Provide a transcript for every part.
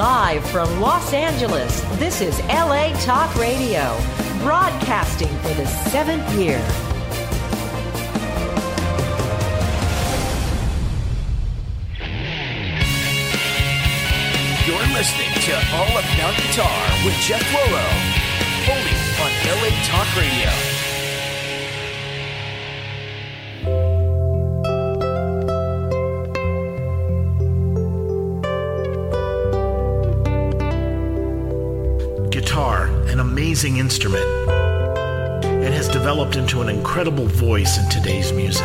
Live from Los Angeles, this is LA Talk Radio, broadcasting for the 7th year. You're listening to All About Guitar with Jeff Loro, only on LA Talk Radio. Guitar, an amazing instrument. It has developed into an incredible voice in today's music.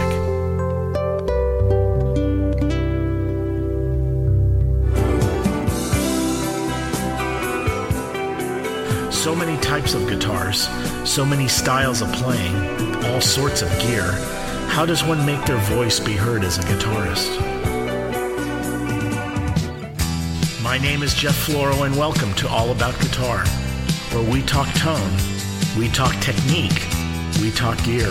So many types of guitars, so many styles of playing, all sorts of gear. How does one make their voice be heard as a guitarist? My name is Jeff Floro, and welcome to All About Guitar, where we talk tone, we talk technique, we talk gear.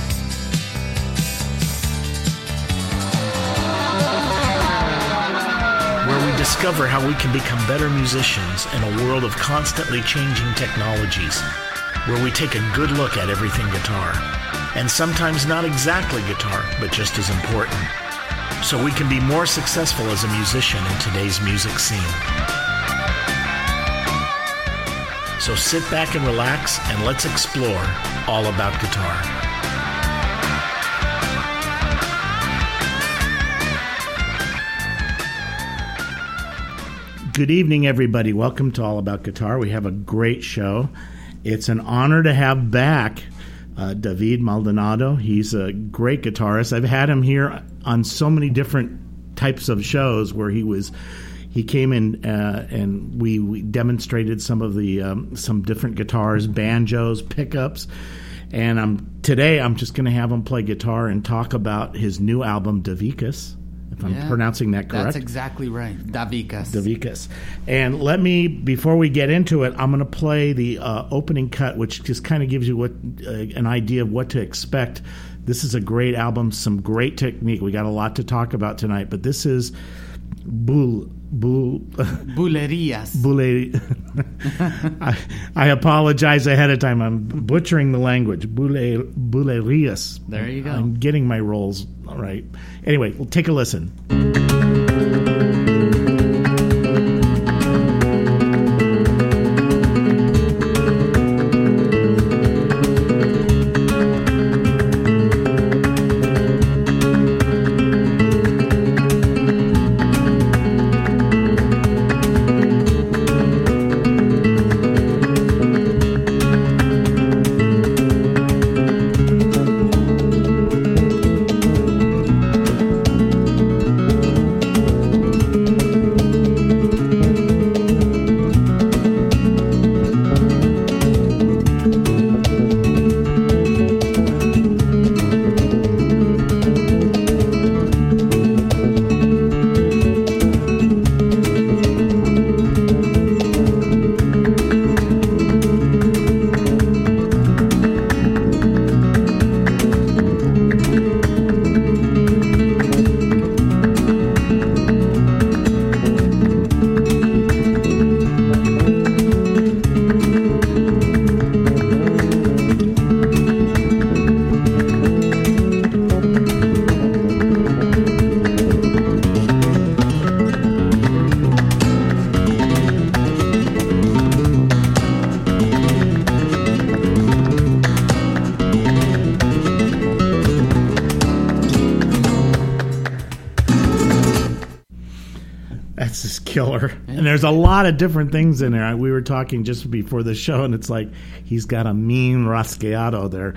Where we discover how we can become better musicians in a world of constantly changing technologies, where we take a good look at everything guitar, and sometimes not exactly guitar, but just as important, so we can be more successful as a musician in today's music scene. So sit back and relax, and let's explore all about guitar. Good evening, everybody. Welcome to All About Guitar. We have a great show. It's an honor to have back David Maldonado. He's a great guitarist. I've had him here on so many different types of shows where he came in and we demonstrated some of the some different guitars, banjos, pickups, and today I'm just going to have him play guitar and talk about his new album, Davikas. If I'm pronouncing that correct. That's exactly right. Davikas. And before we get into it, I'm going to play the opening cut, which just kind of gives you an idea of what to expect. This is a great album, some great technique. We got a lot to talk about tonight, but this is Bulerías. I apologize ahead of time. I'm butchering the language. Bulerías. There you go. I'm getting my roles right. Anyway, we'll take a listen. Killer. And there's a lot of different things in there. We were talking just before the show, and it's like he's got a mean rasgueado there.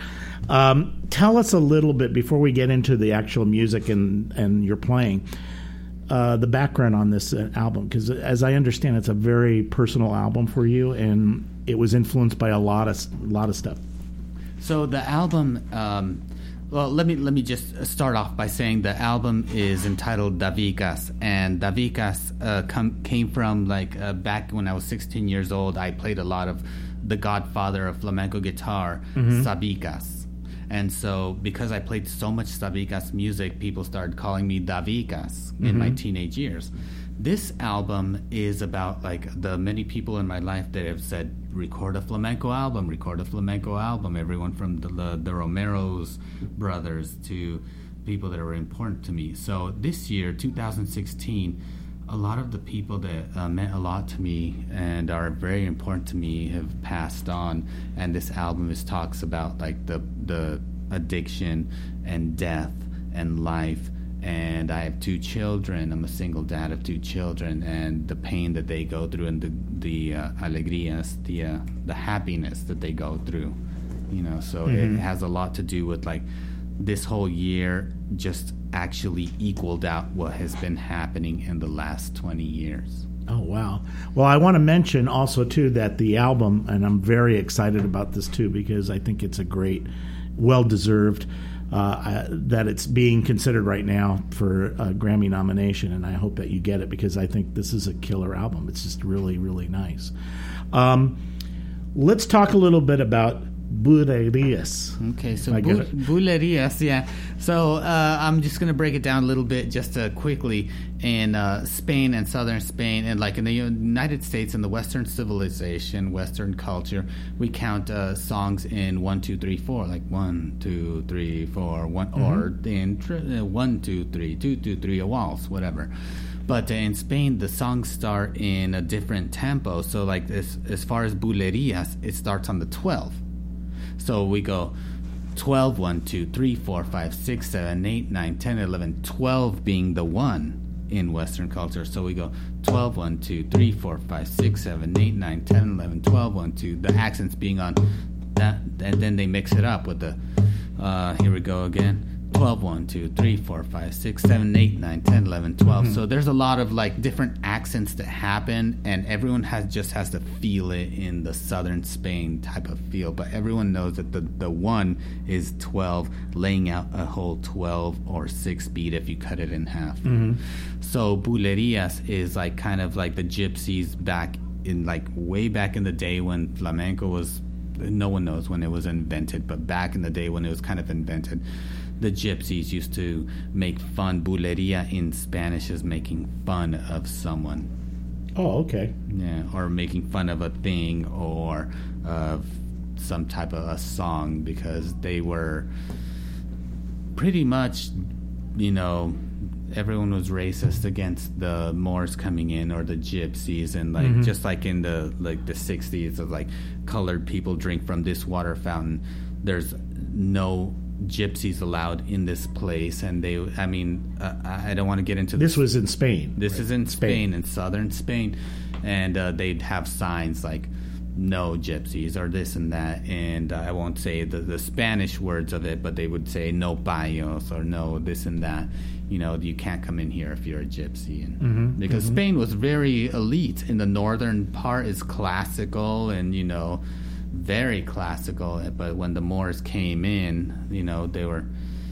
Tell us a little bit, before we get into the actual music and your playing, the background on this album, because as I understand, it's a very personal album for you, and it was influenced by a lot of stuff. So the album... Well, let me just start off by saying the album is entitled Davikas, and Davikas came from back when I was 16 years old. I played a lot of the godfather of flamenco guitar, Sabicas, and so because I played so much Sabicas music, people started calling me Davikas in my teenage years. This album is about like the many people in my life that have said, record a flamenco album, record a flamenco album. Everyone from the Romero's brothers to people that are important to me. So this year, 2016, a lot of the people that meant a lot to me and are very important to me have passed on. And this album talks about like the addiction and death and life. And I have 2 children. I'm a single dad of 2 children, and the pain that they go through, and the alegrías, the happiness that they go through, you know. So it has a lot to do with like this whole year just actually equaled out what has been happening in the last 20 years. Oh, wow. Well, I want to mention also, too, that the album, and I'm very excited about this, too, because I think it's a great, well-deserved, that it's being considered right now for a Grammy nomination, and I hope that you get it because I think this is a killer album. It's just really, really nice. Let's talk a little bit about Bulerías. Okay, so Bulerías, yeah. So I'm just going to break it down a little bit just quickly. In Spain and southern Spain, and like in the United States and the Western civilization, Western culture, we count songs in 1, 2, 3, 4, like 1, 2, 3, 4, 1, or in 1, 2, 3, 2, 2, 3, a waltz, whatever. But in Spain, the songs start in a different tempo. So like as far as Bulerías, it starts on the 12. So we go 12, 1, 2, 3, 4, 5, 6, 7, 8, 9, 10, 11, 12 being the 1 in Western culture. So we go 12, 1, 2, 3, 4, 5, 6, 7, 8, 9, 10, 11, 12, 1, 2. The accents being on that, and then they mix it up with the, here we go again. 12, 1, 2, 3, 4, 5, 6, 7, 8, 9, 10, 11, 12. So there's a lot of like different accents that happen, and everyone has to feel it in the southern Spain type of feel. But everyone knows that the 1 is 12, laying out a whole 12 or 6 beat if you cut it in half. So Bulerías is like kind of like the gypsies back in like way back in the day when flamenco was, no one knows when it was invented, but back in the day when it was kind of invented. The gypsies used to make fun. Bulería in Spanish is making fun of someone. Oh, okay. Yeah, or making fun of a thing or of some type of a song, because they were pretty much, you know, everyone was racist against the Moors coming in or the gypsies, and like just like in the 60s of like colored people drink from this water fountain. There's no gypsies allowed in this place, and I don't want to get into this. Was in Spain. This is in Spain, in southern Spain, and they'd have signs like no gypsies or this and that, and I won't say the Spanish words of it, but they would say no payos or no this and that. You know, you can't come in here if you're a gypsy, and because Spain was very elite. In the northern part is classical, and you know, very classical, but when the Moors came in, you know, they were,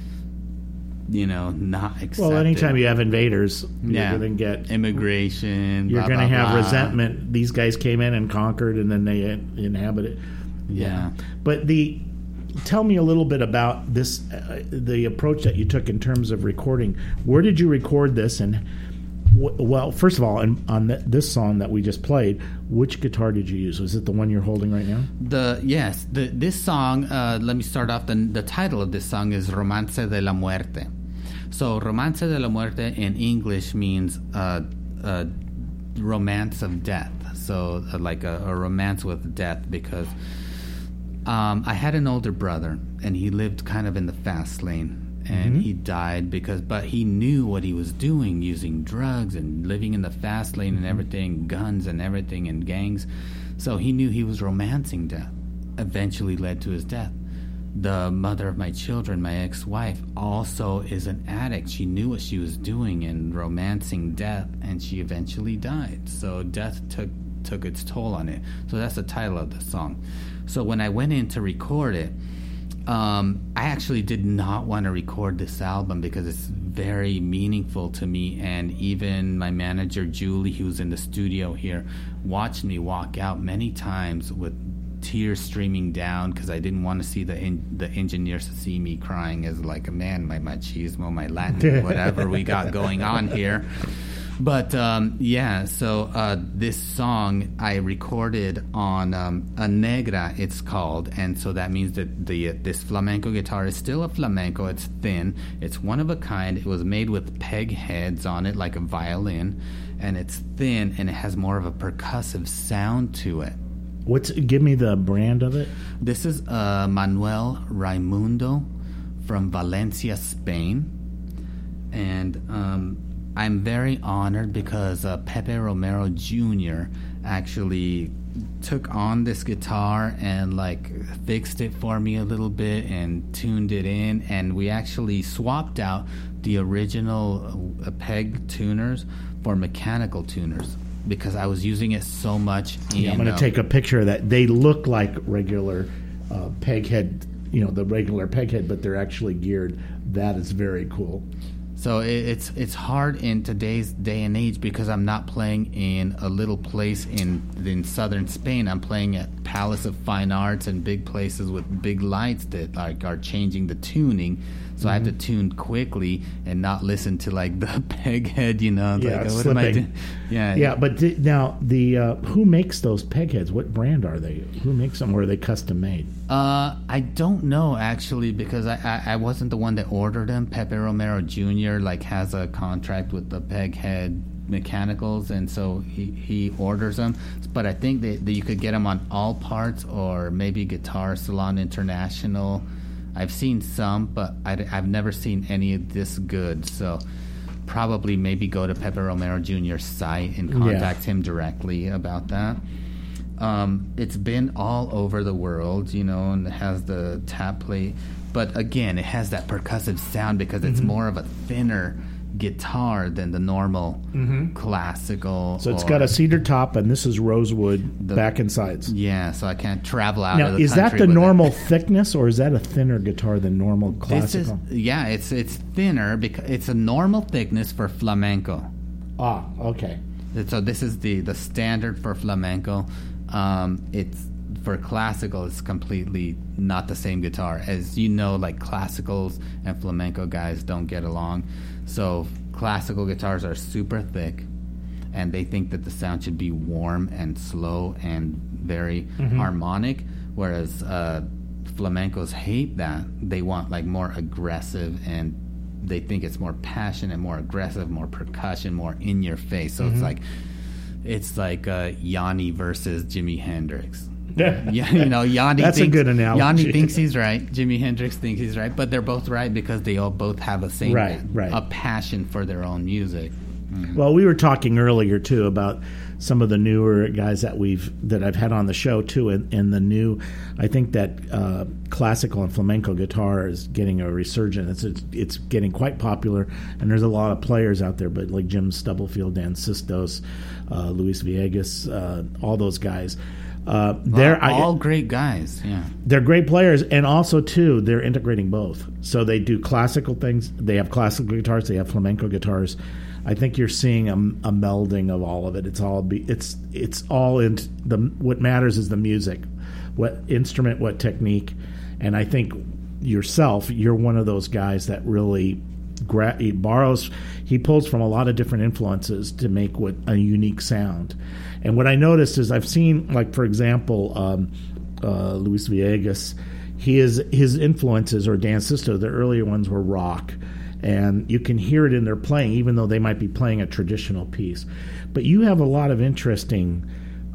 you know, not accepted. Well, anytime you have invaders, you're going to get immigration. You're going to have resentment. These guys came in and conquered, and then they inhabited. Yeah. But tell me a little bit about this, the approach that you took in terms of recording. Where did you record this, and well, first of all, on this song that we just played, which guitar did you use? Was it the one you're holding right now? This song, let me start off. The title of this song is Romance de la Muerte. So Romance de la Muerte in English means romance of death. So like a romance with death, because I had an older brother, and he lived kind of in the fast lane. And he died but he knew what he was doing, using drugs and living in the fast lane and everything, guns and everything, and gangs. So he knew he was romancing death. Eventually led to his death. The mother of my children, my ex-wife, also is an addict. She knew what she was doing and romancing death, and she eventually died. So death took its toll on it. So that's the title of the song. So when I went in to record it, I actually did not want to record this album because it's very meaningful to me, and even my manager Julie, who's in the studio here, watched me walk out many times with tears streaming down, because I didn't want to see the engineers see me crying as like a man, my machismo, my Latin, whatever we got going on here. But so this song I recorded on a negra, it's called, and so that means that this flamenco guitar is still a flamenco. It's thin, it's one of a kind. It was made with peg heads on it, like a violin, and it's thin, and it has more of a percussive sound to it. Give me the brand of it. This is Manuel Raimundo from Valencia, Spain, and I'm very honored because Pepe Romero Jr. actually took on this guitar and fixed it for me a little bit and tuned it in, and we actually swapped out the original peg tuners for mechanical tuners because I was using it so much. I'm going to take a picture of that. They look like regular peg head, the regular peg head, but they're actually geared. That is very cool. So it's hard in today's day and age because I'm not playing in a little place in southern Spain. I'm playing at Palace of Fine Arts and big places with big lights that are changing the tuning. So I have to tune quickly and not listen to the peg head, what am I doing? Yeah. But now who makes those peg heads? What brand are they? Who makes them? Or are they custom made? I don't know actually because I wasn't the one that ordered them. Pepe Romero Jr. Has a contract with the peg head mechanicals, and so he orders them. But I think that you could get them on All Parts or maybe Guitar Salon International. I've seen some, but I've never seen any of this good. So probably maybe go to Pepe Romero Jr.'s site and contact him directly about that. It's been all over the world, and it has the tap plate. But again, it has that percussive sound because it's more of a thinner guitar than the normal classical. So it's got a cedar top, and this is rosewood back and sides. Yeah, so I can't travel out now, of the is country that the with normal it. thickness, or is that a thinner guitar than normal classical? It's thinner because it's a normal thickness for flamenco. Ah, okay. So this is the standard for flamenco. It's for classical, it's completely not the same guitar. As you know, classicals and flamenco guys don't get along. So classical guitars are super thick, and they think that the sound should be warm and slow and very harmonic, whereas flamencos hate that. They want more aggressive, and they think it's more passionate, more aggressive, more percussion, more in your face. So it's like Yanni versus Jimi Hendrix. Yanni. That's a good analogy. Yanni thinks he's right. Jimi Hendrix thinks he's right, but they're both right because they both have a passion for their own music. Well, we were talking earlier too about some of the newer guys that I've had on the show too, and the new. I think that classical and flamenco guitar is getting a resurgence. It's getting quite popular, and there's a lot of players out there. But like Jim Stubblefield, Dan Sistos, Luis Villegas, all those guys. They're all great guys. Yeah, they're great players, and also too they're integrating both. So they do classical things. They have classical guitars. They have flamenco guitars. I think you're seeing a melding of all of it. It's all in the. What matters is the music, what instrument, what technique, and I think you're one of those guys that really he pulls from a lot of different influences to make a unique sound. And what I noticed is I've seen, for example, Luis Villegas, his influences, or Dan Sisto, the earlier ones were rock. And you can hear it in their playing, even though they might be playing a traditional piece. But you have a lot of interesting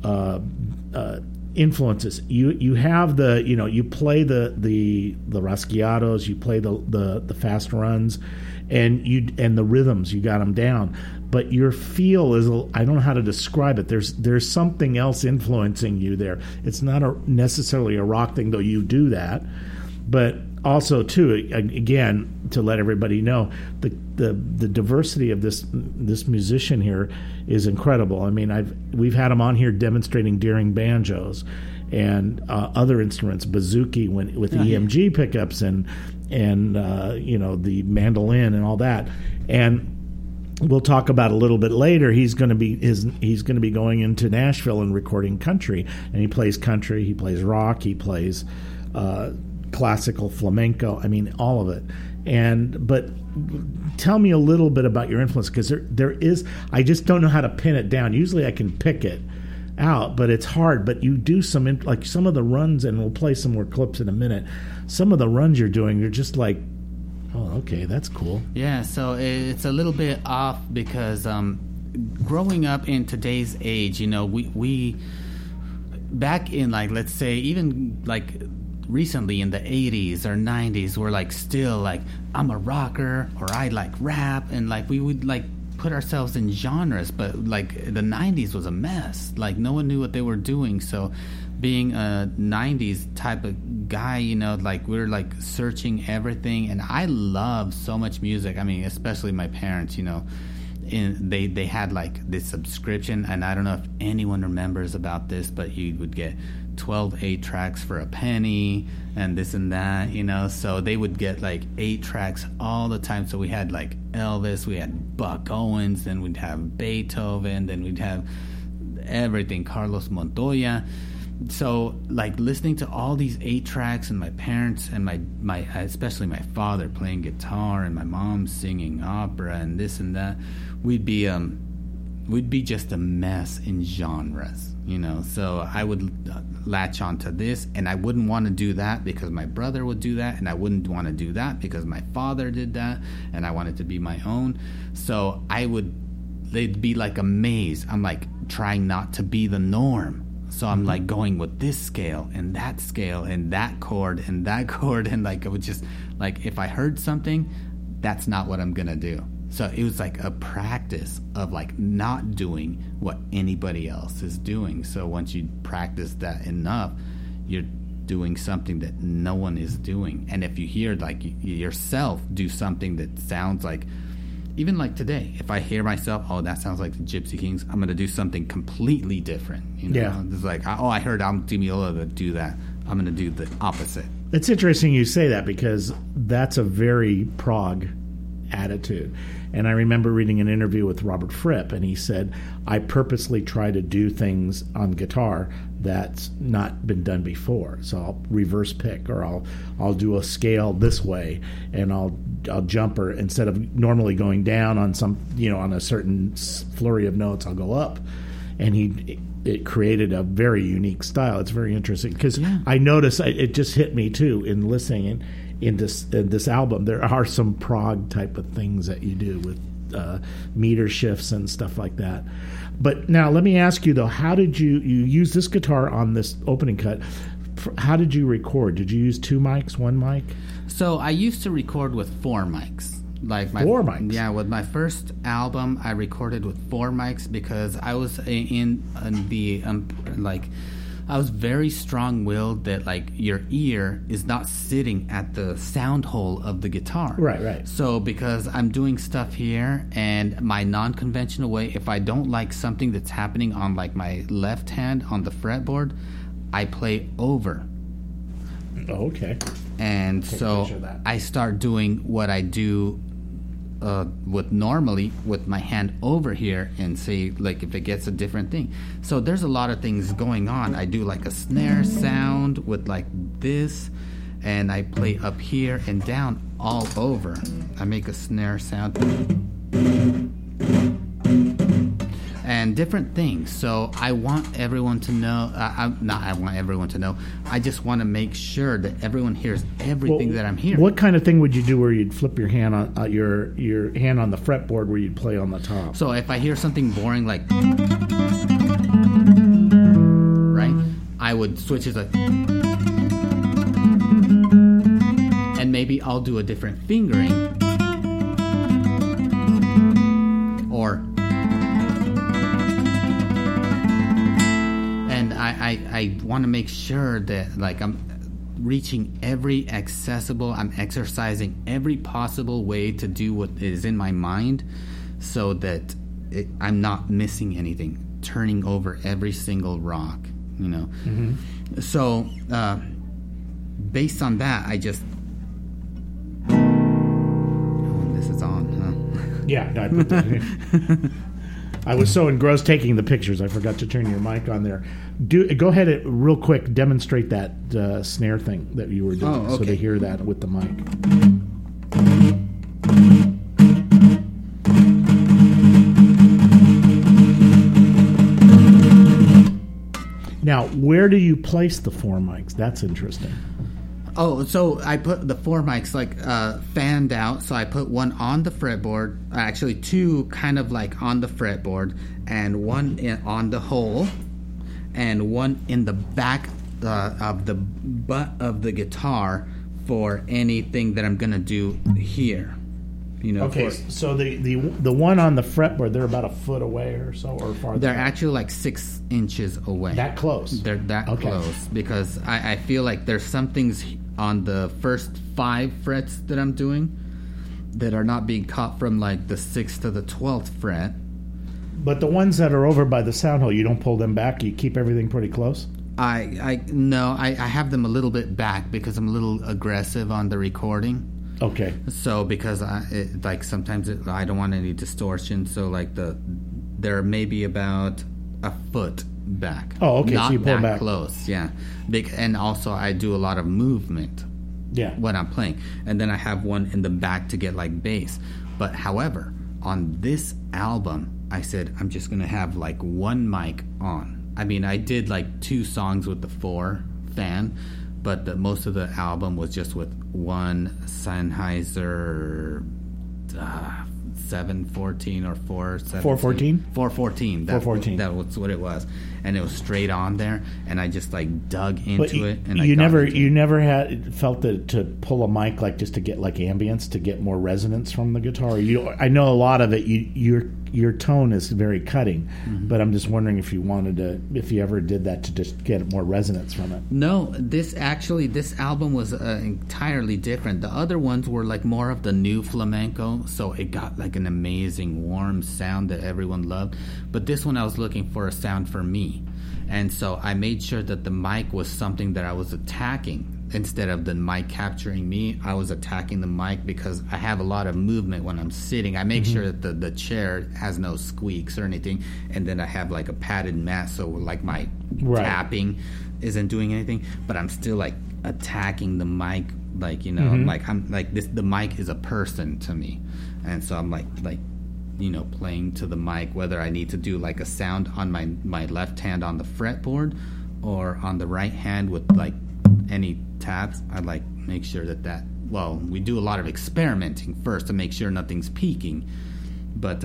influences. You have you play the rasgueados, you play the fast runs, and the rhythms, you got them down. But your feel is, I don't know how to describe it. There's something else influencing you there. It's not necessarily a rock thing, though you do that. But also, too, again, to let everybody know, the diversity of this musician here is incredible. I mean, we've had him on here demonstrating Deering banjos and other instruments, bouzouki with EMG pickups and the mandolin and all that. And we'll talk about a little bit later. He's going to be going into Nashville and recording country, and he plays country, he plays rock, he plays classical, flamenco. I mean, all of it. But tell me a little bit about your influence, because there is. I just don't know how to pin it down. Usually, I can pick it out, but it's hard. But you do some of the runs, and we'll play some more clips in a minute. Some of the runs you're doing, you're just like, oh, okay, that's cool. Yeah, so it's a little bit off because growing up in today's age, we back in, like, let's say even like recently in the 80s or 90s, we're like still like, I'm a rocker, or I like rap, and like we would like put ourselves in genres, but like the 90s was a mess. Like no one knew what they were doing. So being a 90s type of guy, like we're like searching everything, and I love so much music. I mean, especially my parents, they had like this subscription, and I don't know if anyone remembers about this, but you would get 12 8-tracks for a penny and this and that, so they would get like 8 tracks all the time. So we had like Elvis, we had Buck Owens, then we'd have Beethoven, then we'd have everything, Carlos Montoya. So like listening to all these 8 tracks, and my parents and my especially my father playing guitar, and my mom singing opera and this and that, we'd be just a mess in genres, so I would latch onto this, and I wouldn't want to do that because my brother would do that, and I wouldn't want to do that because my father did that, and I wanted to be my own. So they'd be like a maze. I'm like trying not to be the norm. So I'm like going with this scale and that chord and that chord, and like it would just like, if I heard something, that's not what I'm gonna do. So it was like a practice of like not doing what anybody else is doing. So once you practice that enough, you're doing something that no one is doing. And if you hear like yourself do something that sounds like, even like today, if I hear myself, oh, that sounds like the Gypsy Kings, I'm going to do something completely different. Yeah. It's like, oh, I heard Al Di Meola do that. I'm going to do the opposite. It's interesting you say that, because that's a very prog attitude. And I remember reading an interview with Robert Fripp, and he said, I purposely try to do things on guitar that's not been done before. So I'll reverse pick, or I'll do a scale this way, and I'll jump her, instead of normally going down on some, on a certain flurry of notes, I'll go up. And it created a very unique style. It's very interesting, because I noticed, it just hit me too in listening in this album. There are some prog type of things that you do with meter shifts and stuff like that. But now let me ask you though, how did you use this guitar on this opening cut? How did you record? Did you use 2 mics, 1 mic? So I used to record with 4 mics. Like 4 mics? Yeah, with my first album, I recorded with 4 mics because I was in the I was very strong-willed that like your ear is not sitting at the sound hole of the guitar. Right. So because I'm doing stuff here, and my non-conventional way, if I don't like something that's happening on like my left hand on the fretboard, I play over. Oh, okay. And so I start doing what I do with normally with my hand over here, and say like if it gets a different thing. So there's a lot of things going on. I do like a snare sound with like this, and I play up here and down all over. I make a snare sound and different things. So I want everyone to know, I just want to make sure that everyone hears everything that I'm hearing. What kind of thing would you do where you'd flip your hand on your hand on the fretboard where you'd play on the top? So if I hear something boring like, right, I would switch it like, and maybe I'll do a different fingering, or I want to make sure that like I'm reaching I'm exercising every possible way to do what is in my mind, so that I'm not missing anything, turning over every single rock, Mm-hmm. So based on that, I just this is on, huh? Yeah, no, I put that in. I was so engrossed taking the pictures, I forgot to turn your mic on there. Go ahead and real quick demonstrate that snare thing that you were doing, so they hear that with the mic. Now, where do you place the 4 mics? That's interesting. Oh, so I put the 4 mics like fanned out. So I put one on the fretboard, actually 2 kind of like on the fretboard, and one on the hole, and one in the back of the butt of the guitar for anything that I'm gonna do here. Okay, so the one on the fretboard, they're about a foot away or so, or farther. They're actually like 6 inches away. That close. They're that close because I feel like there's some things on the first 5 frets that I'm doing that are not being caught from like the 6th to the 12th fret. But the ones that are over by the sound hole, you don't pull them back. You keep everything pretty close. I have them a little bit back because I'm a little aggressive on the recording. Okay. So because sometimes I don't want any distortion, so like they're maybe about a foot back. Oh, okay. Not so you pull that back close, yeah. And also I do a lot of movement. Yeah. When I'm playing, and then I have one in the back to get like bass. But however, on this album, I said I'm just gonna have like 1 mic on. I mean, I did like 2 songs with the 4 fan. But most of the album was just with one Sennheiser 714 or 414. 414. That was what it was, and it was straight on there. And I just like dug into it. And you never had felt that to pull a mic like just to get like ambience, to get more resonance from the guitar. I know a lot of it. Your tone is very cutting, but I'm just wondering if you ever did that to just get more resonance from it. No, this album was entirely different. The other ones were like more of the new flamenco, so it got like an amazing warm sound that everyone loved. But this one I was looking for a sound for me, and so I made sure that the mic was something that I was attacking. Instead of the mic capturing me, I was attacking the mic because I have a lot of movement when I'm sitting. I make sure that the chair has no squeaks or anything, and then I have like a padded mat, so like my tapping isn't doing anything, but I'm still like attacking the mic, like I'm like this. The mic is a person to me, and so I'm like playing to the mic, whether I need to do like a sound on my left hand on the fretboard or on the right hand with like any taps. I like make sure that we do a lot of experimenting first to make sure nothing's peaking, but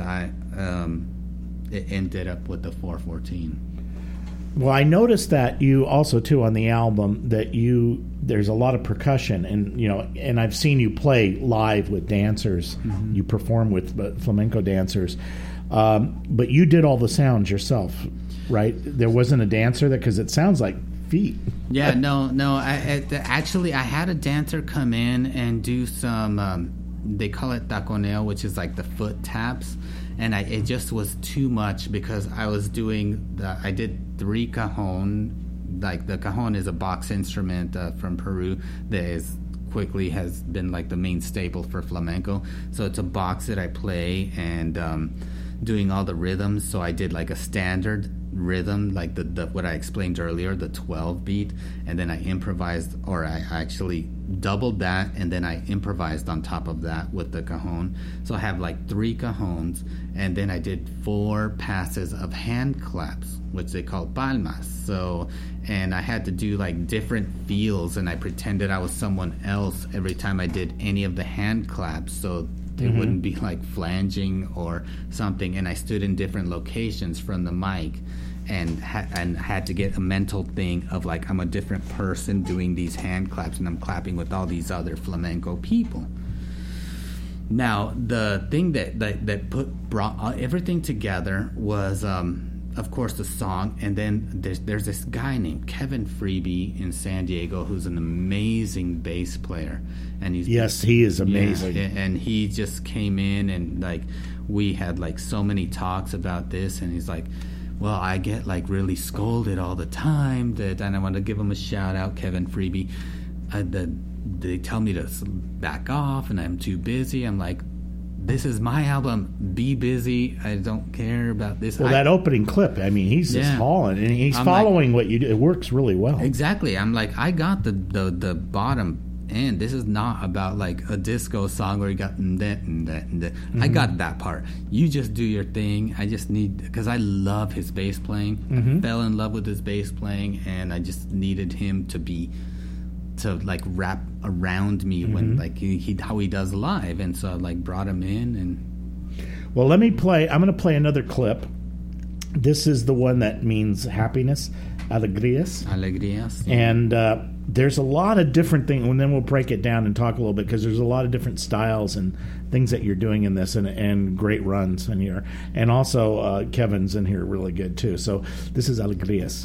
it ended up with the 414. Well, I noticed that you also too on the album that there's a lot of percussion, and I've seen you play live with dancers. You perform with flamenco dancers, but you did all the sounds yourself, right? There wasn't a dancer there because it sounds like feet. Yeah, no. Actually, I had a dancer come in and do some. They call it taconeo, which is like the foot taps, and it just was too much because I was doing I did 3 cajon. Like the cajon is a box instrument from Peru that has been like the main staple for flamenco. So it's a box that I play and doing all the rhythms. So I did like a standard rhythm, like the what I explained earlier, the 12 beat, and then I improvised, or I actually doubled that, and then I improvised on top of that with the cajon. So I have like 3 cajons, and then I did 4 passes of hand claps, which they call palmas. So, and I had to do like different feels, and I pretended I was someone else every time I did any of the hand claps, so it wouldn't be like flanging or something. And I stood in different locations from the mic, and had to get a mental thing of like I'm a different person doing these hand claps, and I'm clapping with all these other flamenco people. Now, the thing that brought everything together was, of course, the song, and then there's this guy named Kevin Freeby in San Diego who's an amazing bass player, and he is amazing. Yeah, and he just came in, and like we had like so many talks about this, and he's like, well, I get like really scolded all the time, and I want to give him a shout out, Kevin Freeby. They tell me to back off, and I'm too busy. I'm like, this is my album. Be busy. I don't care about this. Well, that opening clip, I mean, he's just hauling, and he's following what you do. It works really well. Exactly. I'm like, I got the bottom end. This is not about like a disco song where you got that and that and that. I got that part. You just do your thing. I just need, because I love his bass playing. I fell in love with his bass playing, and I just needed him to like wrap around me when like he how he does live, and so I like brought him in. And well, let me play. I'm going to play another clip. This is the one that means happiness, alegrias. Alegrias. And there's a lot of different things, and then we'll break it down and talk a little bit, because there's a lot of different styles and things that you're doing in this, and great runs in here. And also Kevin's in here really good too. So this is Alegrias.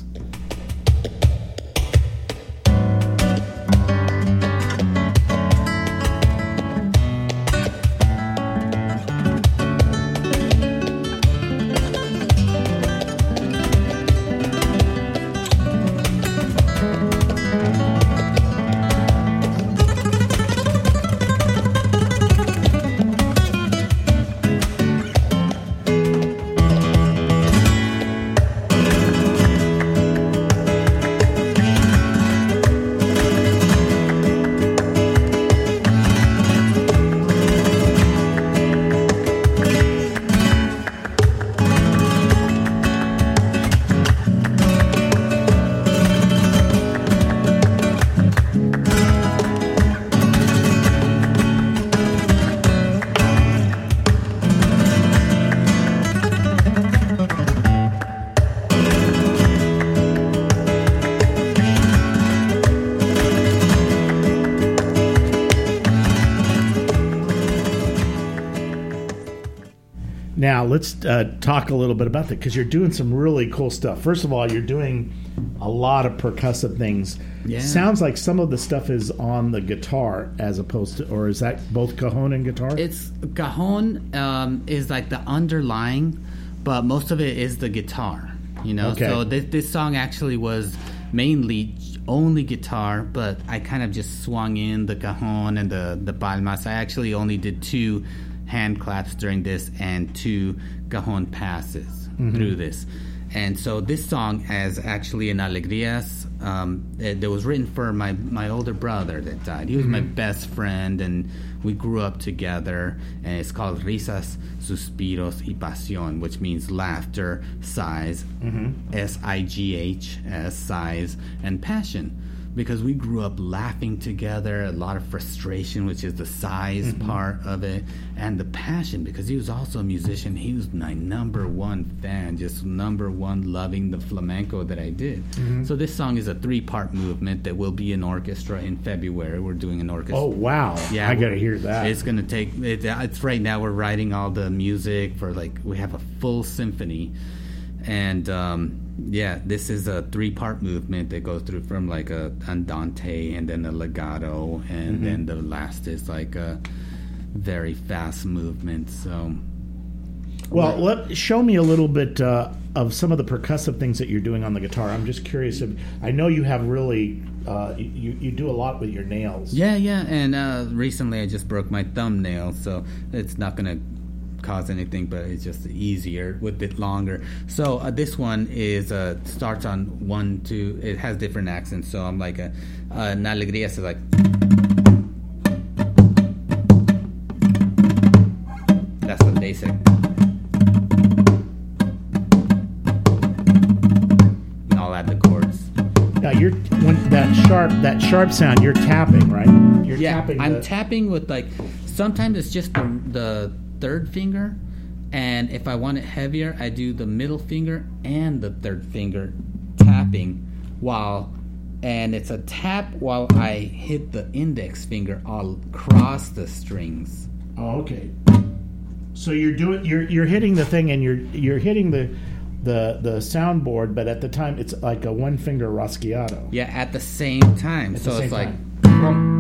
Now, let's talk a little bit about that, because you're doing some really cool stuff. First of all, you're doing a lot of percussive things. Yeah. Sounds like some of the stuff is on the guitar as opposed to, or is that both cajon and guitar? It's cajon is like the underlying, but most of it is the guitar. You know, Okay. So this song actually was mainly only guitar, but I kind of just swung in the cajon and the palmas. I actually only did 2 hand claps during this and 2 cajon passes through this. And so this song is actually an Alegrias that was written for my older brother that died. He was my best friend, and we grew up together. And it's called Risas, Suspiros y Pasión, which means laughter, sighs, S-I-G-H-S, sighs, and passion. Because we grew up laughing together, a lot of frustration, which is the sighs part of it, and the passion, because he was also a musician. He was my number one fan, just number one loving the flamenco that I did. So this song is a 3-part movement that will be an orchestra in February. We're doing an orchestra. Oh, wow. Yeah, I got to hear that. It's going to take, it's right now we're writing all the music for, like, we have a full symphony. And yeah, this is a 3-part movement that goes through from like a andante and then a legato, and then the last is like a very fast movement. So, well, show me a little bit of some of the percussive things that you're doing on the guitar. I'm just curious. I know you have really you do a lot with your nails. Yeah, and recently I just broke my thumbnail, so it's not gonna cause anything, but it's just easier with a bit longer. So this one is starts on 1, 2. It has different accents, so I'm like an Alegrias is like, that's the basic, and I'll add the chords. Now when that sharp sound, you're tapping, right? You're tapping. I'm tapping with, like, sometimes it's just the 3rd finger, and if I want it heavier, I do the middle finger and the 3rd finger tapping, and it's a tap while I hit the index finger all across the strings. Oh, okay. So you're hitting the thing, and you're hitting the soundboard, but at the time it's like a 1-finger rasgueado. Yeah, at the same time. At so the it's same like time.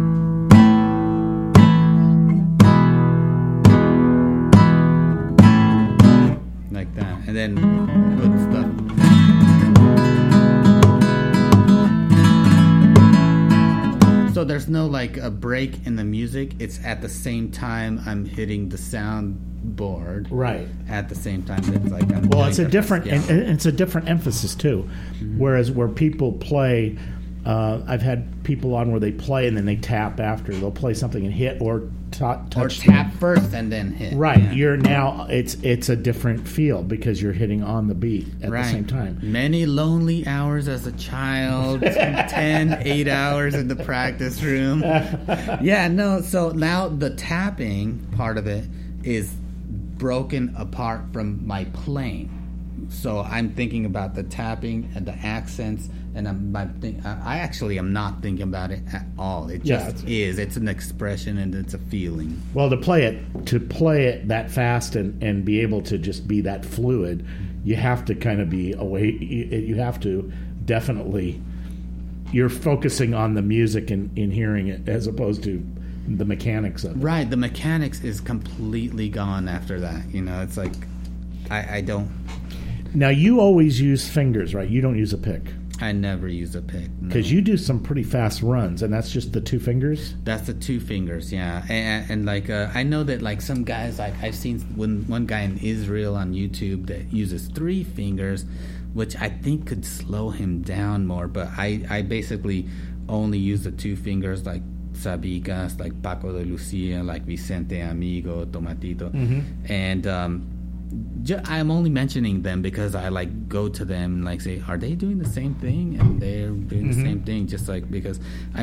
like that, and then with stuff. So there's there's no like a break in the music. It's at the same time I'm hitting the soundboard. Right. At the same time, it's like I'm well, it's a doing different yeah. and it's a different emphasis too. Whereas where people play, I've had people on where they play and then they tap after. They'll play something and hit or touch. Or tap first and then hit. Right. Yeah. You're now it's a different feel because you're hitting on the beat at the same time. Many lonely hours as a child, 8 hours in the practice room. Yeah, no, so now the tapping part of it is broken apart from my playing. So I'm thinking about the tapping and the accents, and I actually am not thinking about it at all. It just is. It's an expression and it's a feeling. Well, to play it that fast and be able to just be that fluid, you have to kind of be away. You have to definitely. You're focusing on the music and in hearing it as opposed to the mechanics of it. Right. The mechanics is completely gone after that. It's like I don't. Now, you always use fingers, right? You don't use a pick. I never use a pick. Because you do some pretty fast runs, and that's just the 2 fingers? That's the 2 fingers, yeah. And like, I know that, like, some guys, like, I've seen one guy in Israel on YouTube that uses 3 fingers, which I think could slow him down more. But I basically only use the 2 fingers, like Sabicas, like Paco de Lucia, like Vicente Amigo, Tomatito. And I'm only mentioning them because I like go to them and like say, are they doing the same thing? And they're doing the same thing, just like because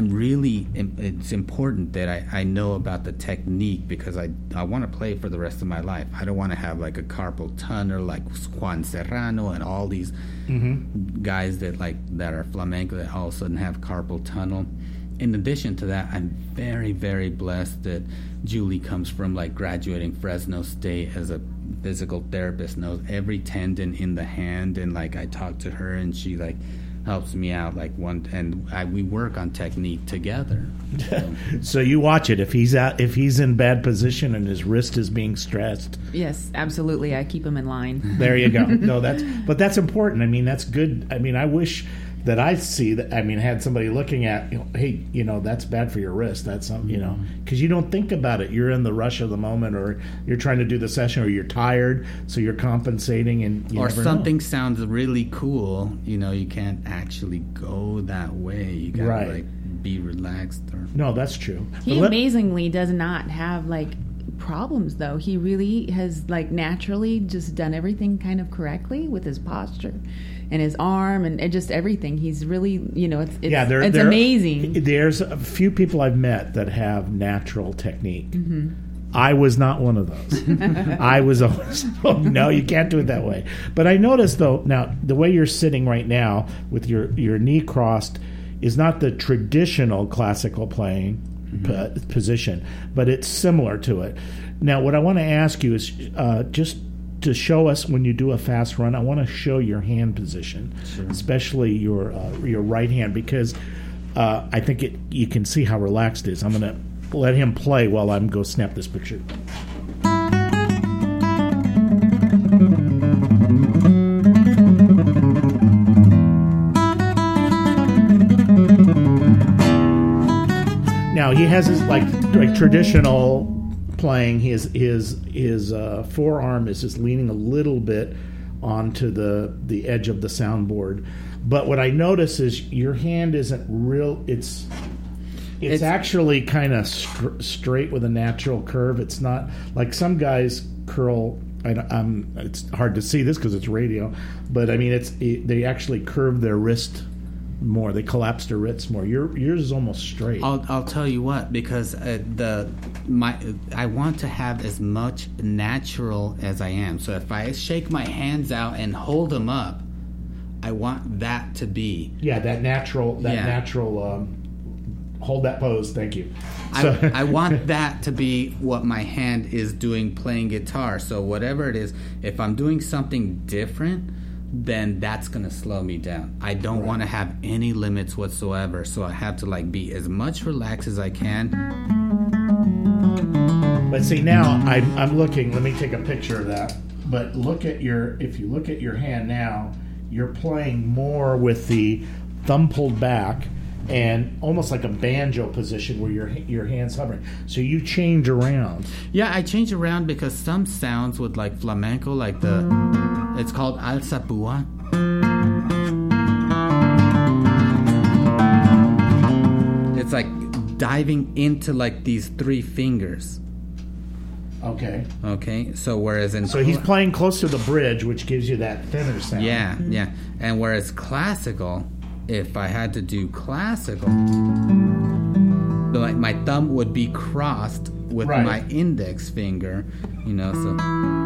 it's important that I know about the technique because I want to play for the rest of my life. I don't want to have like a carpal tunnel like Juan Serrano and all these guys that are flamenco that all of a sudden have carpal tunnel. In addition to that, I'm very, very blessed that Julie comes from like graduating Fresno State as a physical therapist, knows every tendon in the hand, and like I talk to her and she like helps me out we work on technique together. So you watch it if he's in bad position and his wrist is being stressed. Yes, absolutely. I keep him in line. There you go. No, that's important. I mean, that's good. I mean, I wish that I see that. I mean, had somebody looking at, hey, that's bad for your wrist. That's something, because you don't think about it. You're in the rush of the moment, or you're trying to do the session, or you're tired, so you're compensating, and you or never something know. Sounds really cool. You can't actually go that way. You gotta be relaxed. No, that's true. He amazingly does not have problems, though. He really has naturally just done everything kind of correctly with his posture and his arm and just everything. He's really, it's amazing. There's a few people I've met that have natural technique. I was not one of those. I was always, no, you can't do it that way. But I noticed, though, now, the way you're sitting right now with your knee crossed is not the traditional classical playing position, but it's similar to it. Now, what I want to ask you is just to show us when you do a fast run, I want to show your hand position, especially your right hand, because I think you can see how relaxed it is. I'm going to let him play while I'm go snap this picture. Now he has his like traditional playing. His forearm is just leaning a little bit onto the edge of the soundboard. But what I notice is your hand isn't real. It's actually kind of straight with a natural curve. It's not like some guys curl. It's hard to see this because it's radio, but I mean they actually curve their wrist more. They collapse their wrists more. Yours is almost straight. I'll tell you what, because I want to have as much natural as I am. So if I shake my hands out and hold them up, I want that to be that natural. Hold that pose. Thank you. So. I want that to be what my hand is doing playing guitar. So whatever it is, if I'm doing something different, then that's going to slow me down. I don't want to have any limits whatsoever. So I have to be as much relaxed as I can. But see, now I'm looking. Let me take a picture of that. But if you look at your hand now, you're playing more with the thumb pulled back and almost like a banjo position where your hands hovering. So you change around. Yeah, I change around because some sounds with like flamenco, like it's called alzapua. It's like diving into like these 3 fingers. Okay. Okay. So whereas he's playing close to the bridge, which gives you that thinner sound. Yeah, yeah. And whereas classical, if I had to do classical, like my thumb would be crossed with my index finger, so.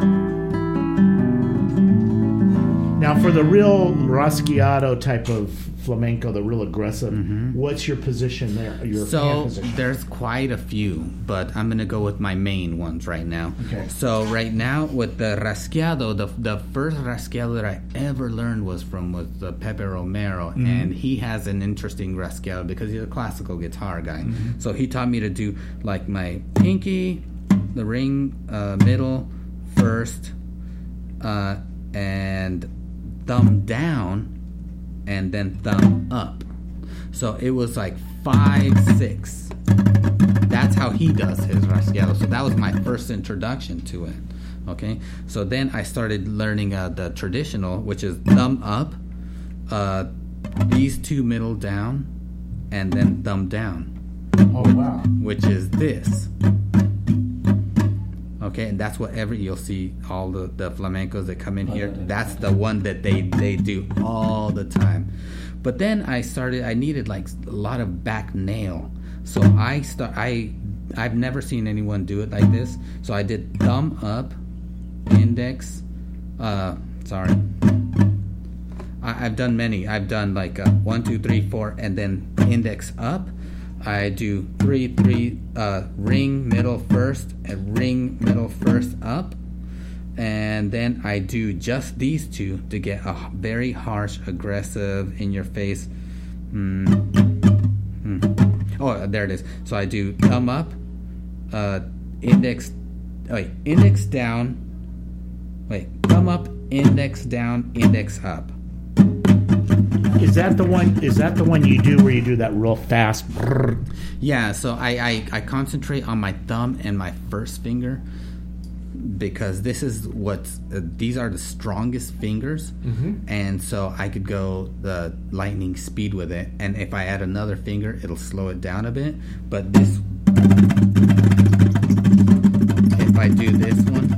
Now, for the real rasgueado type of flamenco, the real aggressive, what's your position there? Your hand position? There's quite a few, but I'm going to go with my main ones right now. Okay. So right now with the rasgueado, the first rasgueado that I ever learned was the Pepe Romero, and he has an interesting rasgueado because he's a classical guitar guy. So he taught me to do like my pinky, the ring, middle, first, and thumb down, and then thumb up. So it was like 5, 6. That's how he does his rasgueado. So that was my first introduction to it. Okay. So then I started learning the traditional, which is thumb up, these 2 middle down, and then thumb down. Oh wow! Which is this. Okay, and that's what you'll see all the flamencos that come in here. That's the one that they do all the time. But then I needed like a lot of back nail. So I've never seen anyone do it like this. So I did thumb up, index, I've done many. I've done like 1, 2, 3, 4, and then index up. I do 3, ring middle first, and ring middle first up, and then I do just these 2 to get a very harsh, aggressive, in your face. Oh, there it is. So I do thumb up, index down. Thumb up, index down, index up. Is that the one you do where you do that real fast? Yeah, so I concentrate on my thumb and my first finger because these are the strongest fingers, and so I could go the lightning speed with it, and if I add another finger it'll slow it down a bit, but if I do this one,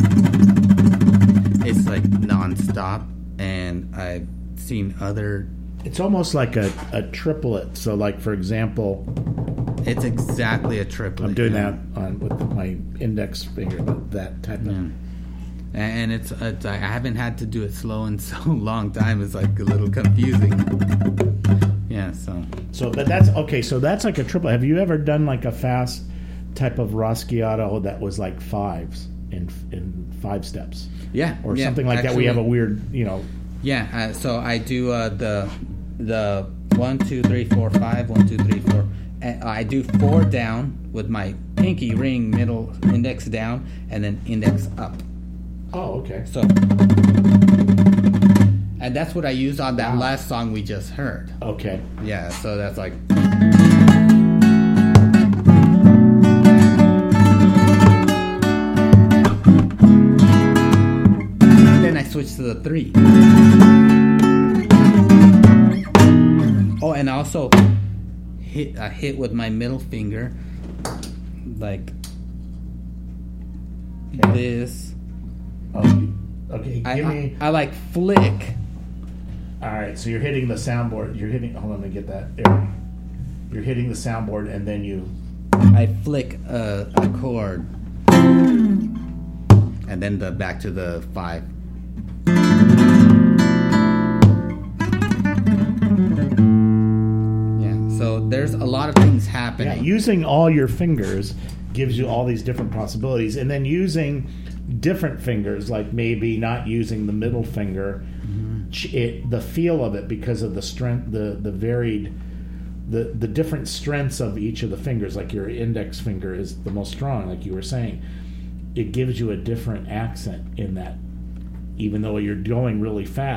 it's like non-stop, and I've seen other. It's almost like a triplet. So, like for example, it's exactly a triplet. I'm doing that with my index finger, but that type of. And it's I haven't had to do it slow in so long time. It's like a little confusing. Yeah. So but that's okay. So that's like a triplet. Have you ever done like a fast type of rasgueado that was like 5s in 5 steps? Yeah. Or something like that. We have a weird, Yeah, so I do the 1, 2, 3, 4, 5, 1, 2, 3, 4. And I do 4 down with my pinky ring, middle, index down, and then index up. Oh, okay. So, and that's what I used on that last song we just heard. Okay. Yeah, so that's like. Switch to the 3. Oh, and also hit with my middle finger, like this. Oh, okay. I like flick. All right, so you're hitting the soundboard. Hold on, let me get that. There. You're hitting the soundboard, and then I flick a chord, and then back to the 5. So there's a lot of things happening. Yeah, using all your fingers gives you all these different possibilities, and then using different fingers, like maybe not using the middle finger, the feel of it because of the strength, the varied, the different strengths of each of the fingers. Like your index finger is the most strong, like you were saying. It gives you a different accent in that, even though you're going really fast.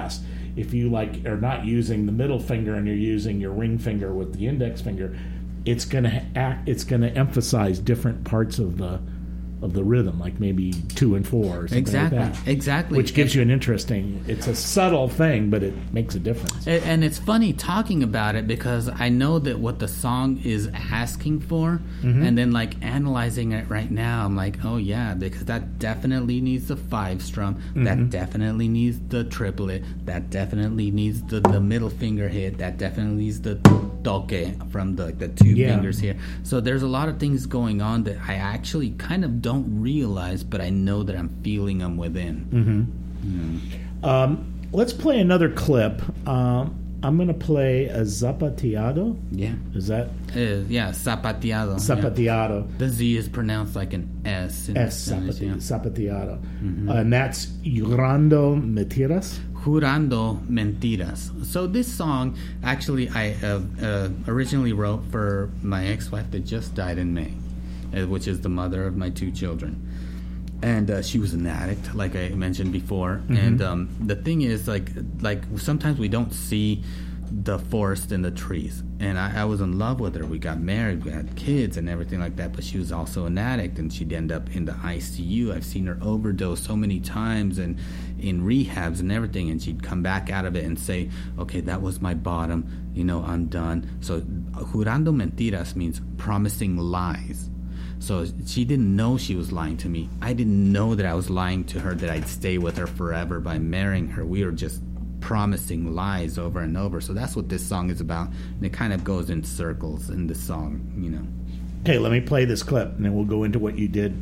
if you like are not using the middle finger and you're using your ring finger with the index finger, it's going to emphasize different parts of the rhythm, like maybe 2 and 4 or something like that. Exactly. Which gives you an interesting, it's a subtle thing, but it makes a difference. And it's funny talking about it because I know that what the song is asking for, and then like analyzing it right now, I'm like, oh yeah, because that definitely needs the 5 strum, that definitely needs the triplet, that definitely needs the middle finger hit, that definitely needs the toque from the 2 fingers here. So there's a lot of things going on that I actually kind of don't realize, but I know that I'm feeling them within. Let's play another clip. I'm going to play a zapateado. Yeah. Is that? Zapateado. Zapateado. Yeah. The Z is pronounced like an S. Zapateado. And that's Jurando Mentiras. Jurando Mentiras. So this song, actually, I originally wrote for my ex-wife that just died in May, which is the mother of my 2 children. And she was an addict, like I mentioned before. And the thing is, like sometimes we don't see the forest and the trees. And I was in love with her. We got married, we had kids and everything like that. But she was also an addict, and she'd end up in the ICU. I've seen her overdose so many times and in rehabs and everything. And she'd come back out of it and say, okay, that was my bottom. I'm done. So jurando mentiras means promising lies. So she didn't know she was lying to me. I didn't know that I was lying to her, that I'd stay with her forever by marrying her. We were just promising lies over and over. So that's what this song is about. And it kind of goes in circles in the song, Okay, let me play this clip, and then we'll go into what you did.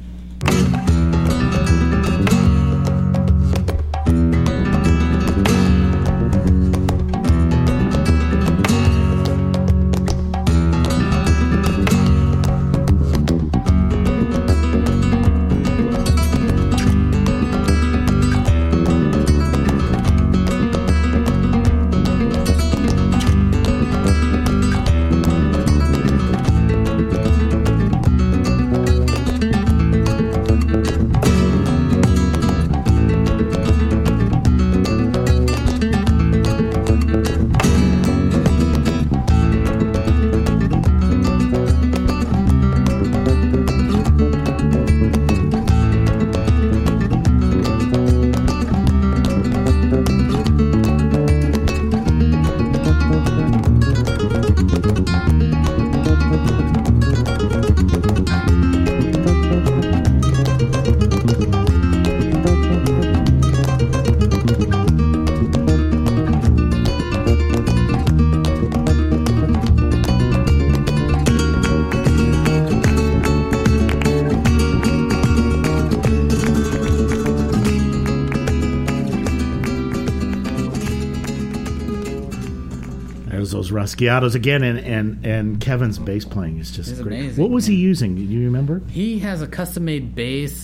Those Rasgueados again, and Kevin's bass playing is just great. Amazing. What was he using? Do you remember? He has a custom-made bass.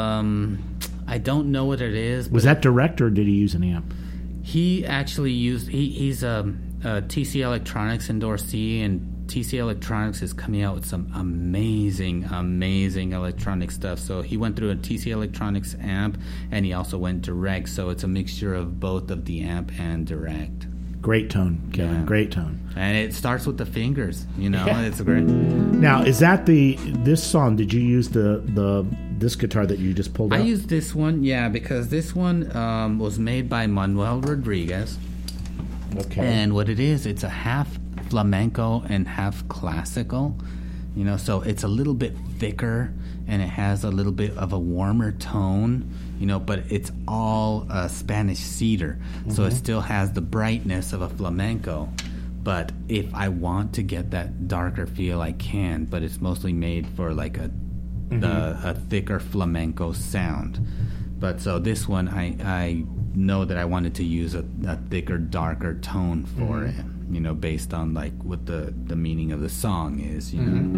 I don't know what it is. Was that direct, or did he use an amp? He actually used... He's a TC Electronics endorsee, and TC Electronics is coming out with some amazing electronic stuff. So he went through a TC Electronics amp, and he also went direct. So it's a mixture of both of the amp and direct. Great tone, Kevin. Yeah. Great tone. And it starts with the fingers, It's great. Now, is that this song? Did you use this guitar that you just pulled out? I used this one, because this one was made by Manuel Rodriguez. Okay. And what it is, it's a half flamenco and half classical. So it's a little bit thicker, and it has a little bit of a warmer tone. But it's all Spanish cedar, so it still has the brightness of a flamenco. But if I want to get that darker feel, I can. But it's mostly made for like a thicker flamenco sound. But so this one, I know that I wanted to use a thicker, darker tone for it. Based on like what the meaning of the song is.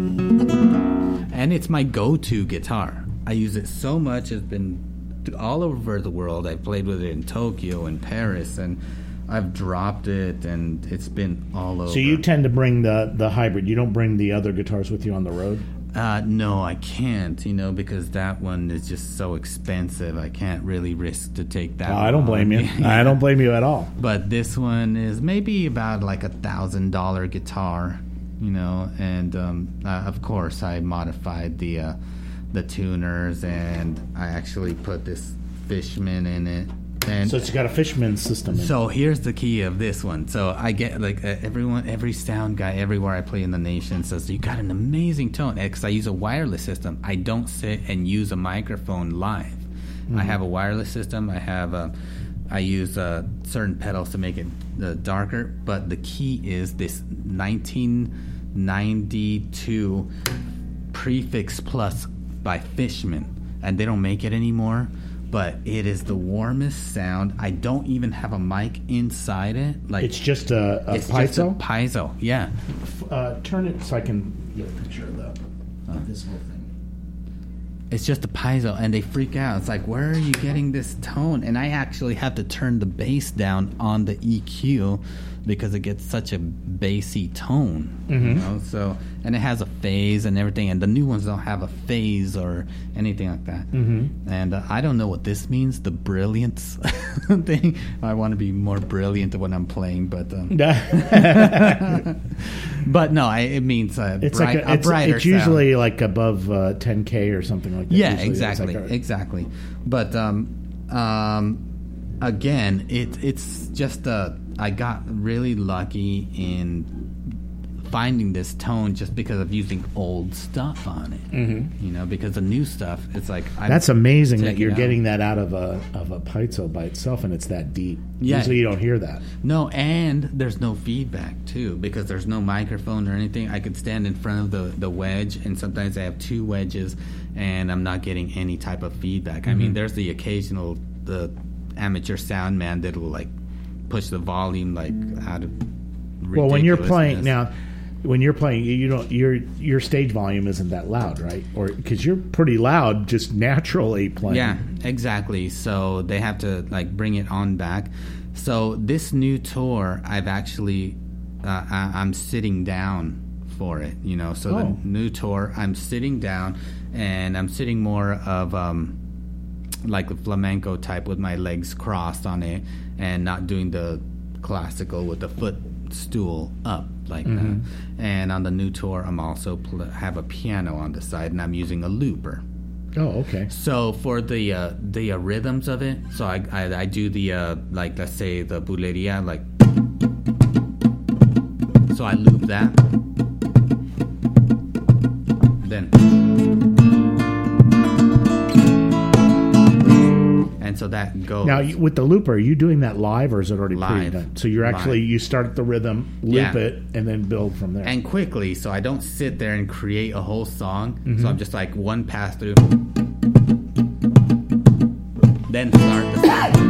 And it's my go-to guitar. I use it so much. It's been all over the world. I played with it in Tokyo and Paris, and I've dropped it, and it's been all over. So you tend to bring the hybrid. You don't bring the other guitars with you on the road? No, I can't, because that one is just so expensive. I can't really risk to take that one. I don't blame you. Yeah. I don't blame you at all. But this one is maybe about like $1,000 guitar, and of course I modified the tuners, and I actually put this Fishman in it. And So it's got a Fishman system in it. so here's the key of this one. So I get every sound guy everywhere I play in the nation says, you got an amazing tone. Because I use a wireless system. I don't sit and use a microphone live. I have a wireless system. I use certain pedals to make it darker. But the key is this 1992 Prefix Plus by Fishman. And they don't make it anymore. But it is the warmest sound. I don't even have a mic inside it. It's just a it's piezo? just a piezo, yeah. Turn it so I can get a picture of this whole thing. It's just a piezo, and they freak out. It's like, where are you getting this tone? And I actually have to turn the bass down on the EQ because it gets such a bassy tone. So, and it has a phase and everything, and the new ones don't have a phase or anything like that. And I don't know what this means, the brilliance thing. I want to be more brilliant when I'm playing, but but no, it means It's brighter it's usually like above 10K or something like that. Yeah, Usually exactly. But again, it's just I got really lucky in finding this tone just because of using old stuff on it. Because the new stuff, it's like that's amazing that you're getting that out of a piezo by itself, and it's that deep. Yeah. Usually you don't hear that. No, and there's no feedback too because there's no microphone or anything. I could stand in front of the wedge, and sometimes I have two wedges, and I'm not getting any type of feedback. I mean, there's the occasional amateur sound man that'll like push the volume like out of ridiculousness. Well, when you're playing, you don't your stage volume isn't that loud, right? Or because you're pretty loud just naturally playing. Yeah, exactly. So they have to like bring it on back. So this new tour, I've actually I'm sitting down for it. So the new tour, I'm sitting down, and I'm sitting more of like the flamenco type with my legs crossed on it, and not doing the classical with the footstool up like that. And on the new tour, I'm also have a piano on the side, and I'm using a looper. Oh, okay. So for the rhythms of it, so I do the like, let's say the bulería, like, so I loop that, then. And so that goes. Now, with the looper, are you doing that live, or is it already Live. pre-done? So you're actually, you start the rhythm, loop it, and then build from there. And quickly, so I don't sit there and create a whole song. So I'm just like one pass through, then start the song.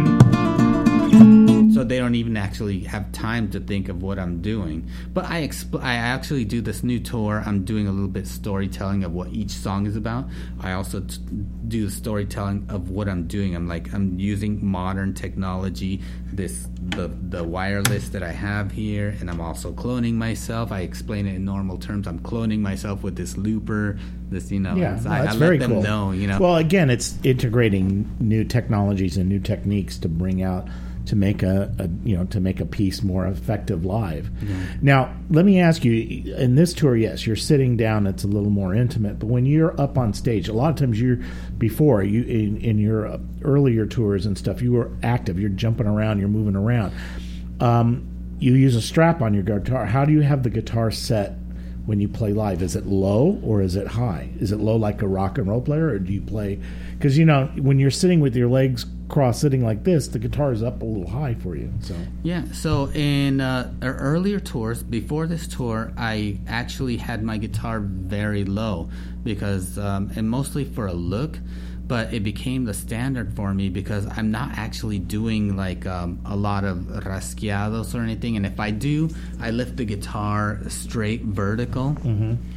So they don't even actually have time to think of what I'm doing. But I actually do this new tour. I'm doing a little bit storytelling of what each song is about. I also do storytelling of what I'm doing. I'm using modern technology, the wireless that I have here, and I'm also cloning myself. I explain it in normal terms. I'm cloning myself with this looper. This, that's I very let them cool. know. Well, again, it's integrating new technologies and new techniques to bring out. To make a piece more effective live. Now, let me ask you: in this tour, yes, you're sitting down; it's a little more intimate. But when you're up on stage, a lot of times in your earlier tours and stuff, you were active. You're jumping around, you're moving around. You use a strap on your guitar. How do you have the guitar set when you play live? Is it low or is it high? Is it low like a rock and roll player, or do you play? Because when you're sitting with your legs cross sitting like this, the guitar is up a little high for you. So in earlier tours, before this tour, I actually had my guitar very low because and mostly for a look, but it became the standard for me because I'm not actually doing like a lot of rasgueados or anything, and if I do, I lift the guitar straight vertical.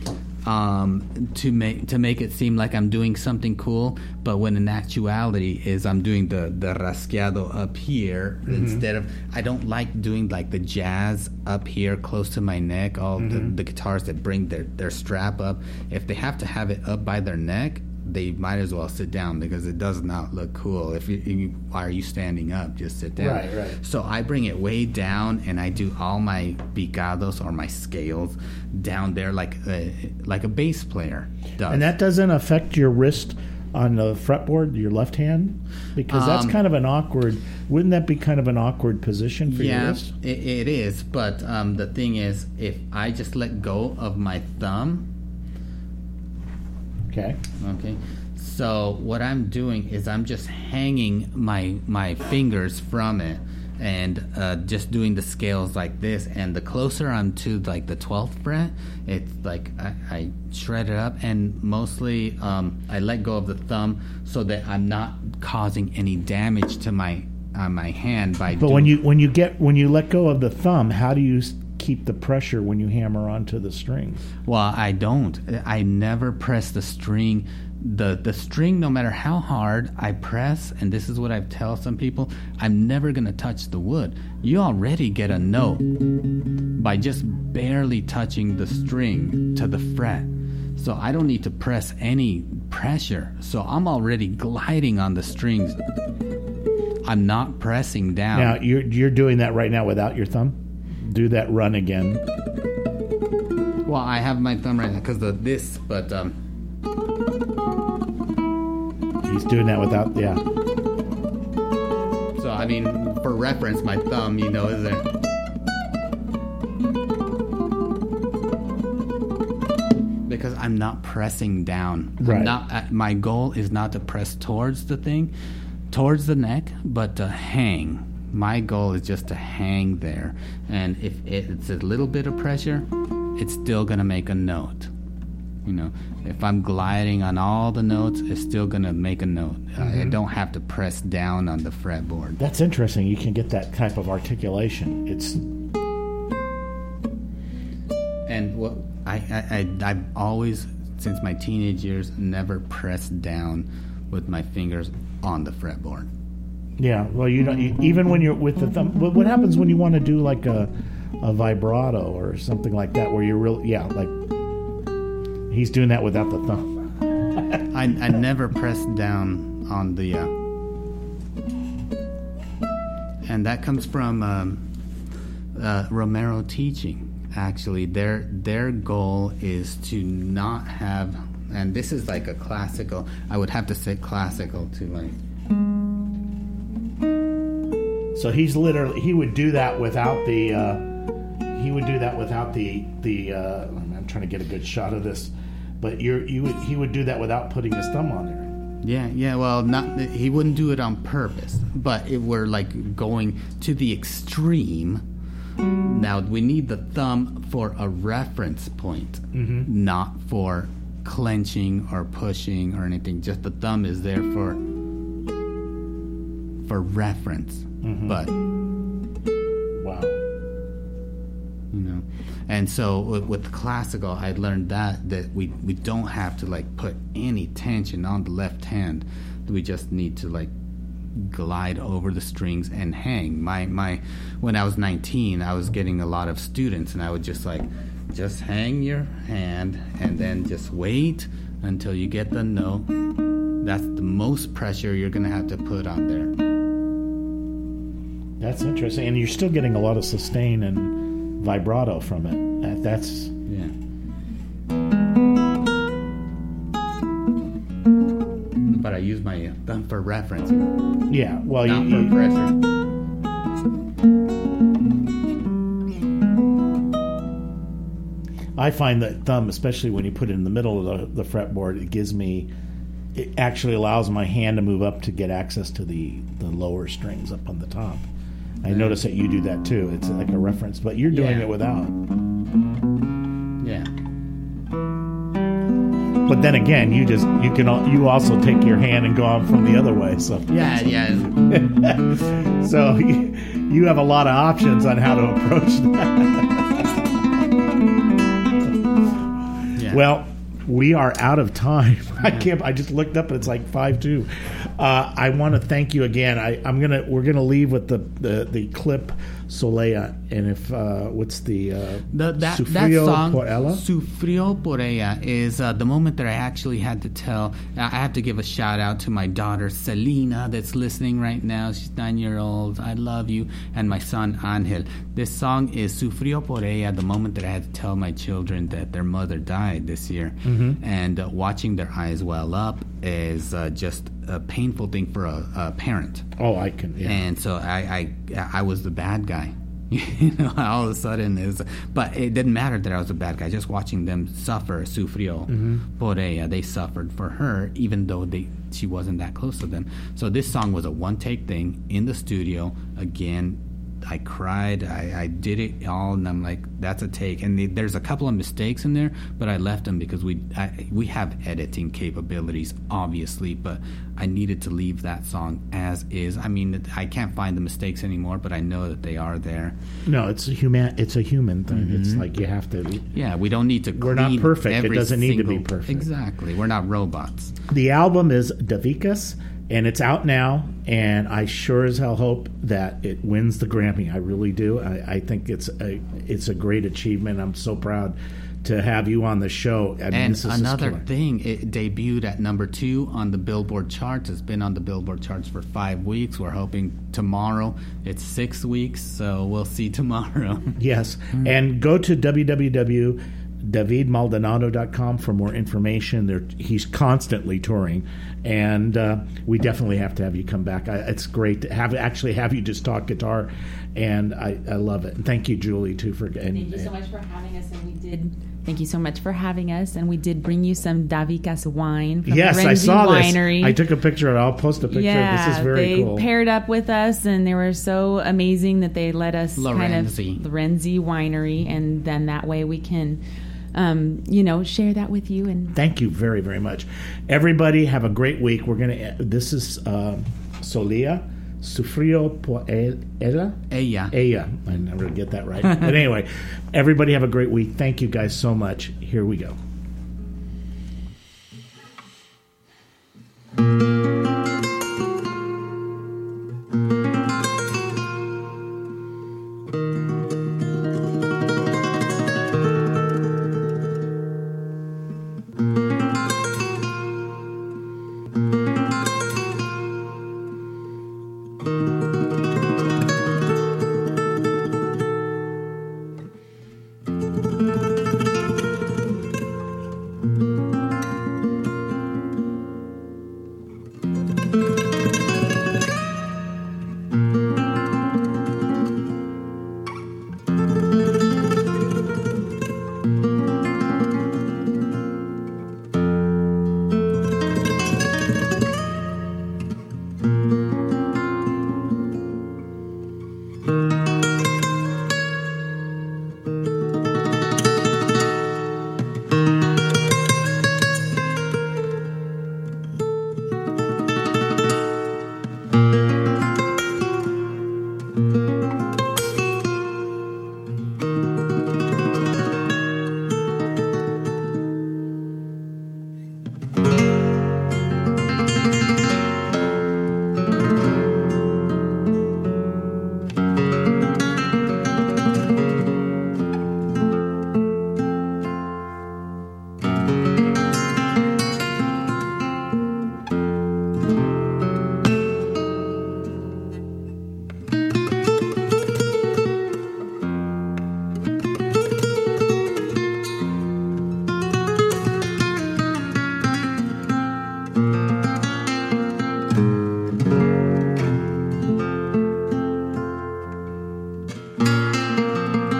to make it seem like I'm doing something cool, but when in actuality is I'm doing the rasgueado up here instead of, I don't like doing like the jazz up here close to my neck. All the guitars that bring their strap up, if they have to have it up by their neck, they might as well sit down because it does not look cool. Why are you standing up? Just sit down. Right. So I bring it way down, and I do all my picados or my scales down there like a bass player does. And that doesn't affect your wrist on the fretboard, your left hand? Because that's kind of an awkward... Wouldn't that be kind of an awkward position for your wrist? Yeah, it is. But the thing is, if I just let go of my thumb... Okay. So what I'm doing is I'm just hanging my fingers from it and just doing the scales like this. And the closer I'm to like the 12th fret, it's like I shred it up, and mostly I let go of the thumb so that I'm not causing any damage to my hand by. But when you let go of the thumb, how do you keep the pressure when you hammer onto the strings? Well, I don't. I never press the string. The string, no matter how hard I press, and this is what I tell some people, I'm never going to touch the wood. You already get a note by just barely touching the string to the fret. So I don't need to press any pressure. So I'm already gliding on the strings. I'm not pressing down. Now, you're doing that right now without your thumb? Do that run again. Well, I have my thumb right now because of this, but he's doing that without, yeah. So I mean, for reference, my thumb, is there. Because I'm not pressing down. Right. My goal is not to press towards the thing, towards the neck, but to hang. My goal is just to hang there, and if it's a little bit of pressure, it's still going to make a note. If I'm gliding on all the notes, it's still going to make a note. I don't have to press down on the fretboard. That's interesting. You can get that type of articulation. And what I've always, since my teenage years, never pressed down with my fingers on the fretboard. Yeah, well, even when you're with the thumb, what happens when you want to do like a vibrato or something like that, where you're like he's doing that without the thumb. I never press down on the, and that comes from Romero teaching. Actually, their goal is to not have, and this is like a classical. I would have to say classical to like. So he would do that without the. I'm trying to get a good shot of this, but he would do that without putting his thumb on there. Yeah. Well, he wouldn't do it on purpose, but we're like going to the extreme. Now we need the thumb for a reference point, not for clenching or pushing or anything. Just the thumb is there for reference. But wow, and so with classical, I learned that we don't have to like put any tension on the left hand. We just need to like glide over the strings and hang. My when I was 19, I was getting a lot of students, and I would just hang your hand and then just wait until you get the note. That's the most pressure you're gonna have to put on there. That's interesting, and you're still getting a lot of sustain and vibrato from it. That's yeah. But I use my thumb for reference. Yeah, well, not for pressure. I find that thumb, especially when you put it in the middle of the fretboard, it actually allows my hand to move up to get access to the lower strings up on the top. I notice that you do that too. It's like a reference, but you're doing it without. Yeah. But then again, you also take your hand and go out from the other way. So yeah. So you have a lot of options on how to approach that. Yeah. Well, we are out of time. I just looked up and it's like 5:02. I want to thank you again. We're gonna leave with the clip Solea, and if what's that Sufrió song por ella? Sufrió por ella is the moment that I actually had to tell. I have to give a shout out to my daughter Selena that's listening right now. She's 9 years old. I love you. And my son Angel. This song is Sufrió por ella, the moment that I had to tell my children that their mother died this year. And watching their eyes well up is just a painful thing for a parent. Oh, I can. Yeah. And so I was the bad guy. All of a sudden but it didn't matter that I was a bad guy. Just watching them suffer, sufrió por ella, they suffered for her, even though she wasn't that close to them. So this song was a one-take thing in the studio. Again, I cried. I did it all, and I'm like, that's a take. And there's a couple of mistakes in there, but I left them because we have editing capabilities, obviously, but I needed to leave that song as is. I mean, I can't find the mistakes anymore, but I know that they are there. No, it's a human thing. It's like you have to. Yeah, we don't need to. We're not perfect. It doesn't need to be perfect. Exactly. We're not robots. The album is Davikas, and it's out now, and I sure as hell hope that it wins the Grammy. I really do. I think it's a great achievement. I'm so proud to have you on the show. I mean, and this is another thing, it debuted at number 2 on the Billboard charts. It's been on the Billboard charts for 5 weeks. We're hoping tomorrow. It's 6 weeks, so we'll see tomorrow. Yes, and go to www.davidmaldonado.com for more information. He's constantly touring, and we definitely have to have you come back. It's great to have you just talk guitar, and I love it. And thank you, Julie, too, for. Thank you so much for having us, and we did. Thank you so much for having us, and we did bring you some Davikas wine from yes, the Renzi I saw Winery. This. I took a picture, and I'll post a picture. Yeah, this is very cool. They paired up with us, and they were so amazing that they let us Lorenzi. the Renzi Winery, and then that way we can. Share that with you. And thank you very, very much. Everybody have a great week. This is Solea, Sufrió por ella. Ella. I never get that right. But anyway, everybody have a great week. Thank you guys so much. Here we go.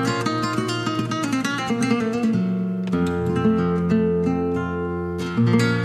Thank you.